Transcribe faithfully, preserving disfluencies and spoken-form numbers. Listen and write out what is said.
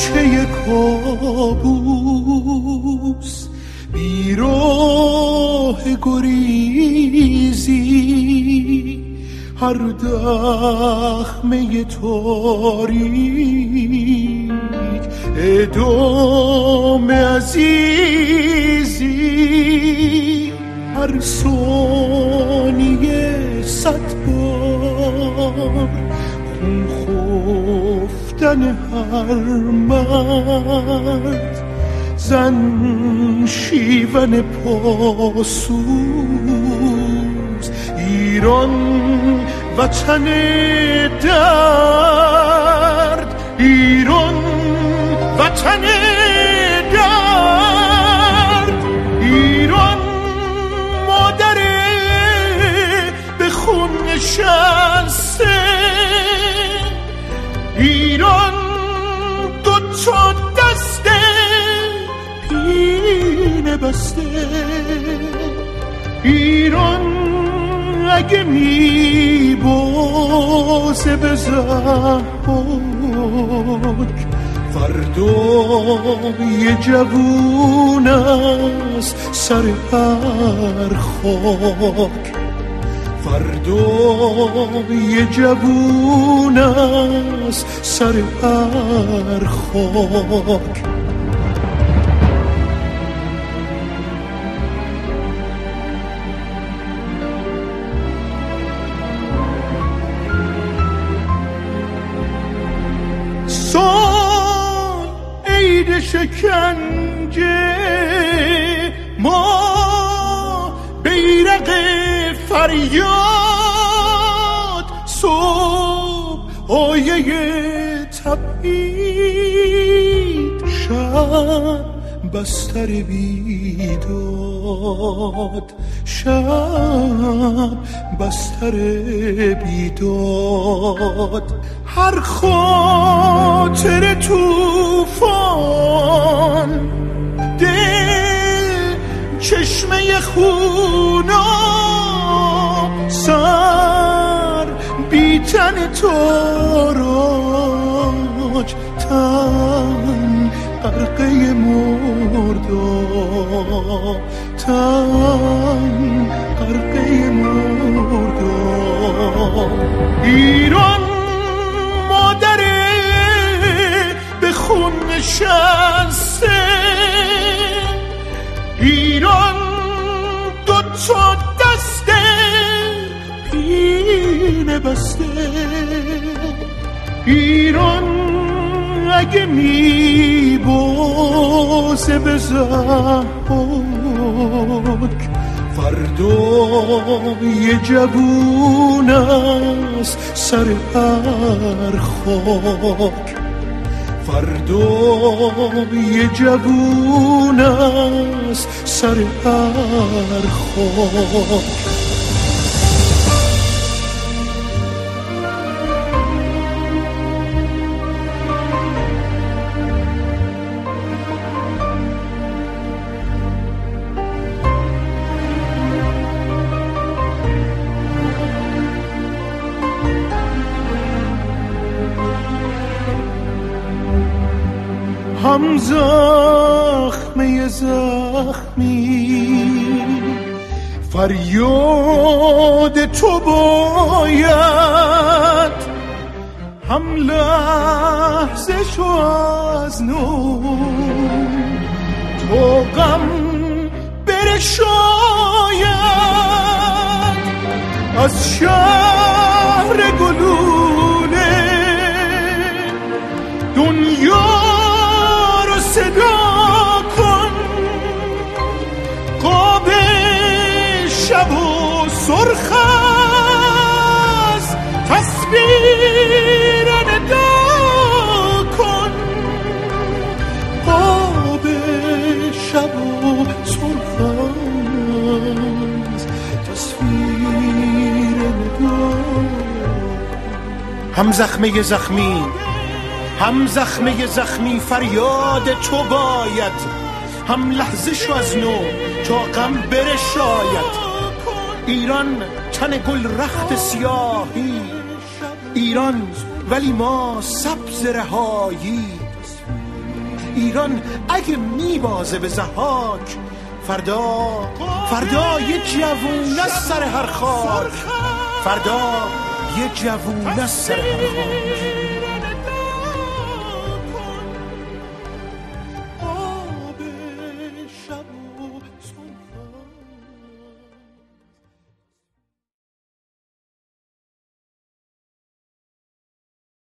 کوچه کابوس بیراه گریزی، هر دخمه تاریک اعدام عزیزی، هر ثانیه صد بار خون خفتن هر مرد، زن شیون پاسوز، ایران وطن درد، ایران وطن درد، ایران مادر به خون نشسته، ایران دو تا دسته پینه بسته، ایران اگه میبازه به ضحاک، فردای جوون است سر هر خاک، فردای جوون است سر هر خاک. سال عید شکنجه ما بیرق فریاد، صبح آیه تبعید، شب بستر بیداد، شب بستر بیداد، هر خاطر توفان دل چشمه خوناب، سر بیتن تاراج، تن غرقه مرداب، تن غرقه مرداب، ایران مادر به خون نشسته، ایران دو تا دسته پینه بسته، ایران اگه میبازه به ضحاک، فردای جوون است سر هر خاک، فردای جوون است سر هر خاک. هم زخمه زخمی فریاد تو باید، هم لحظه شو از نو تو غم بره شاید، از شهر گلوله دنیا صدا کن، قاب شب و سرخ است تصویر ندا کن، قاب شب و سرخ است تصویر ندا. هم زخمه زخمی هم زخمه زخمی فریاد تو باید، هم لحظه شو از نو تا غم بره شاید، ایران تن گل رخت سیاهی، ایران ولی ما سبز رهایی، ایران اگه میبازه به ضحاک، فردا فردا یه جوون از سر هر خاک، فردا یه جوون از سر هر خاک.